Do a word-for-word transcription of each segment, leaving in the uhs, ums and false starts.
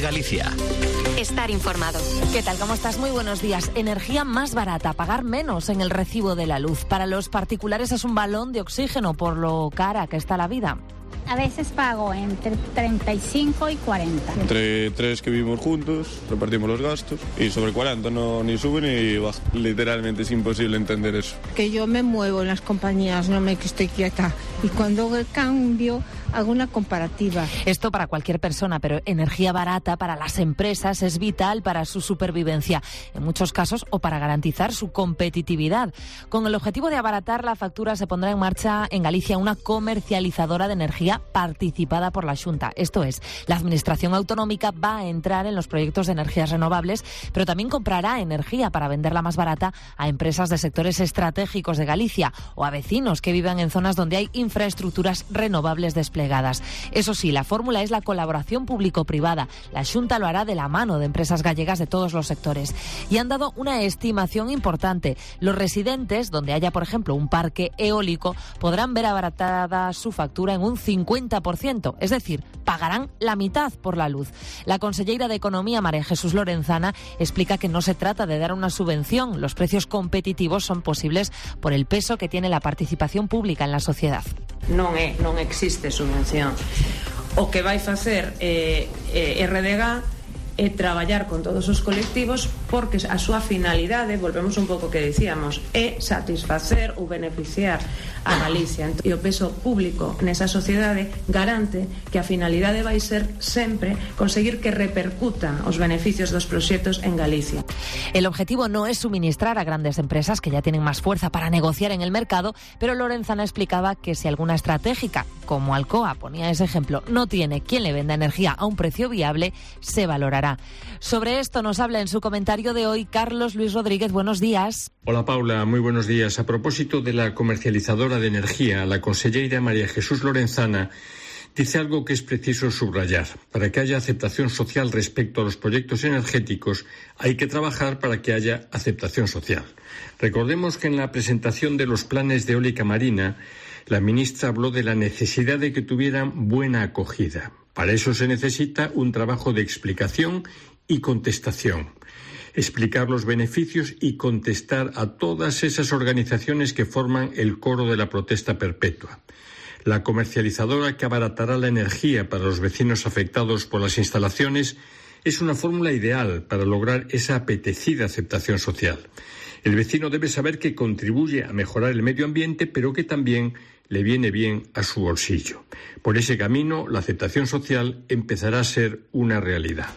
Galicia. Estar informado. ¿Qué tal? ¿Cómo estás? Muy buenos días. Energía más barata, pagar menos en el recibo de la luz. Para los particulares es un balón de oxígeno por lo cara que está la vida. A veces pago entre treinta y cinco y cuarenta. Entre tres que vivimos juntos, repartimos los gastos y sobre cuarenta no ni sube ni baja. Literalmente es imposible entender eso. Que yo me muevo en las compañías, no me que estoy quieta. Y cuando hago el cambio, hago una comparativa. Esto para cualquier persona, pero energía barata para las empresas es vital para su supervivencia, en muchos casos, o para garantizar su competitividad. Con el objetivo de abaratar la factura se pondrá en marcha en Galicia una comercializadora de energía participada por la Xunta. Esto es, la Administración Autonómica va a entrar en los proyectos de energías renovables, pero también comprará energía para venderla más barata a empresas de sectores estratégicos de Galicia o a vecinos que vivan en zonas donde hay infraestructuras renovables desplegadas. Eso sí, la fórmula es la colaboración público-privada. La Xunta lo hará de la mano de empresas gallegas de todos los sectores. Y han dado una estimación importante. Los residentes, donde haya, por ejemplo, un parque eólico, podrán ver abaratada su factura en un cincuenta por ciento, es decir, pagarán la mitad por la luz. La conselleira de Economía, María Jesús Lorenzana, explica que no se trata de dar una subvención. Los precios competitivos son posibles por el peso que tiene la participación pública en la sociedad. Non é, non existe subvención. O que vai facer eh, eh, R D G é traballar con todos os colectivos porque a súa finalidade, volvemos un pouco que dicíamos, é satisfacer ou beneficiar a Galicia. E o peso público nesa sociedade garante que a finalidade vai ser sempre conseguir que repercuta os beneficios dos proxectos en Galicia. El objetivo no es suministrar a grandes empresas que ya tienen más fuerza para negociar en el mercado, pero Lorenzana explicaba que si alguna estratégica, como Alcoa, ponía ese ejemplo, no tiene quien le venda energía a un precio viable, se valorará. Sobre esto nos habla en su comentario de hoy Carlos Luis Rodríguez. Buenos días. Hola Paula, muy buenos días. A propósito de la comercializadora de energía, la conselleira María Jesús Lorenzana dice algo que es preciso subrayar. Para que haya aceptación social respecto a los proyectos energéticos, hay que trabajar para que haya aceptación social. Recordemos que en la presentación de los planes de eólica marina, la ministra habló de la necesidad de que tuvieran buena acogida. Para eso se necesita un trabajo de explicación y contestación. Explicar los beneficios y contestar a todas esas organizaciones que forman el coro de la protesta perpetua. La comercializadora que abaratará la energía para los vecinos afectados por las instalaciones es una fórmula ideal para lograr esa apetecida aceptación social. El vecino debe saber que contribuye a mejorar el medio ambiente, pero que también le viene bien a su bolsillo. Por ese camino, la aceptación social empezará a ser una realidad.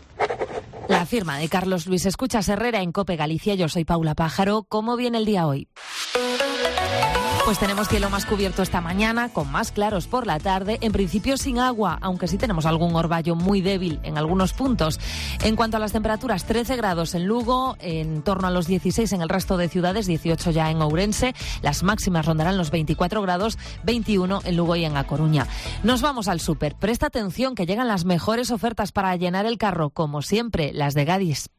La firma de Carlos Luis. Escuchas Herrera en COPE Galicia. Yo soy Paula Pájaro. ¿Cómo viene el día hoy? Pues tenemos cielo más cubierto esta mañana, con más claros por la tarde, en principio sin agua, aunque sí tenemos algún orvallo muy débil en algunos puntos. En cuanto a las temperaturas, trece grados en Lugo, en torno a los dieciséis en el resto de ciudades, dieciocho ya en Ourense, las máximas rondarán los veinticuatro grados, veintiuno en Lugo y en A Coruña. Nos vamos al súper. Presta atención que llegan las mejores ofertas para llenar el carro, como siempre, las de Gadis.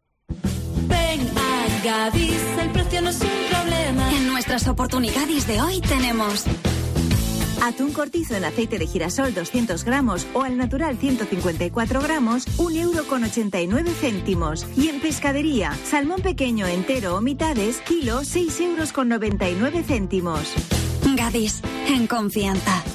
Ven a Gadis, el precio no es un problema. En nuestras oportunidades de hoy tenemos atún cortizo en aceite de girasol doscientos gramos o al natural ciento cincuenta y cuatro gramos, un euro con ochenta y nueve céntimos. Y en pescadería, salmón pequeño entero o mitades, kilo, seis euros con noventa y nueve céntimos. Gadis, en confianza.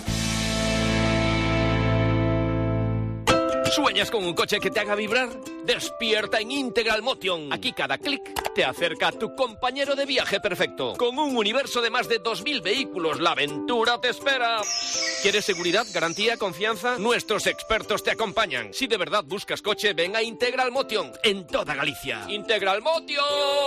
¿Sueñas con un coche que te haga vibrar? Despierta en Integral Motion. Aquí cada clic te acerca a tu compañero de viaje perfecto. Con un universo de más de dos mil vehículos, la aventura te espera. ¿Quieres seguridad, garantía, confianza? Nuestros expertos te acompañan. Si de verdad buscas coche, ven a Integral Motion en toda Galicia. Integral Motion.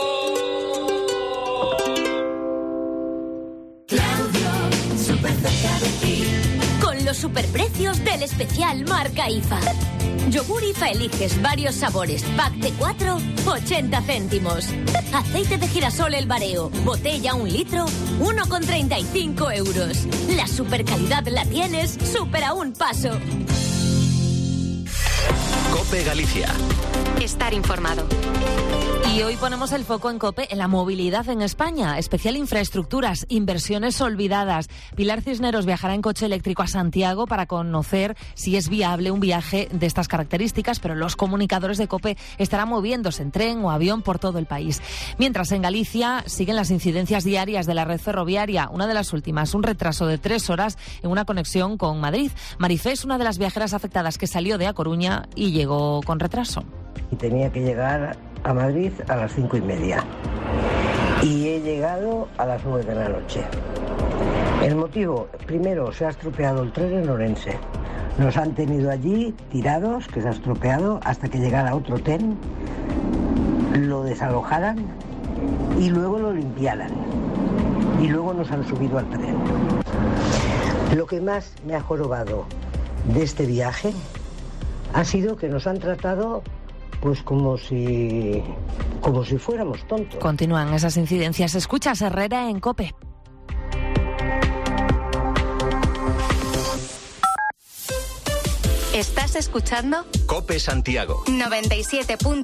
Claudio, súper cerca de ti. Con los superprecios del especial marca I F A. Yogur I F A eliges varios sabores. Pack de cuatro, ochenta céntimos. Aceite de girasol El Bareo. Botella un litro, uno con treinta y cinco euros. La supercalidad la tienes súper a un paso. COPE Galicia. Estar informado. Y hoy ponemos el foco en COPE en la movilidad en España, especial infraestructuras, inversiones olvidadas. Pilar Cisneros viajará en coche eléctrico a Santiago para conocer si es viable un viaje de estas características, pero los comunicadores de COPE estarán moviéndose en tren o avión por todo el país. Mientras en Galicia siguen las incidencias diarias de la red ferroviaria, una de las últimas, un retraso de tres horas en una conexión con Madrid. Marifé es una de las viajeras afectadas que salió de A Coruña y llegó con retraso. Y tenía que llegar a Madrid a las cinco y media y he llegado a las nueve de la noche. El motivo, primero, se ha estropeado el tren en Orense. Nos han tenido allí tirados, que se ha estropeado, hasta que llegara otro tren, lo desalojaran y luego lo limpiaran. Y luego nos han subido al tren. Lo que más me ha jorobado de este viaje ha sido que nos han tratado pues como si como si fuéramos tontos. Continúan esas incidencias. Escuchas Herrera en COPE. ¿Estás escuchando? COPE Santiago. noventa y siete punto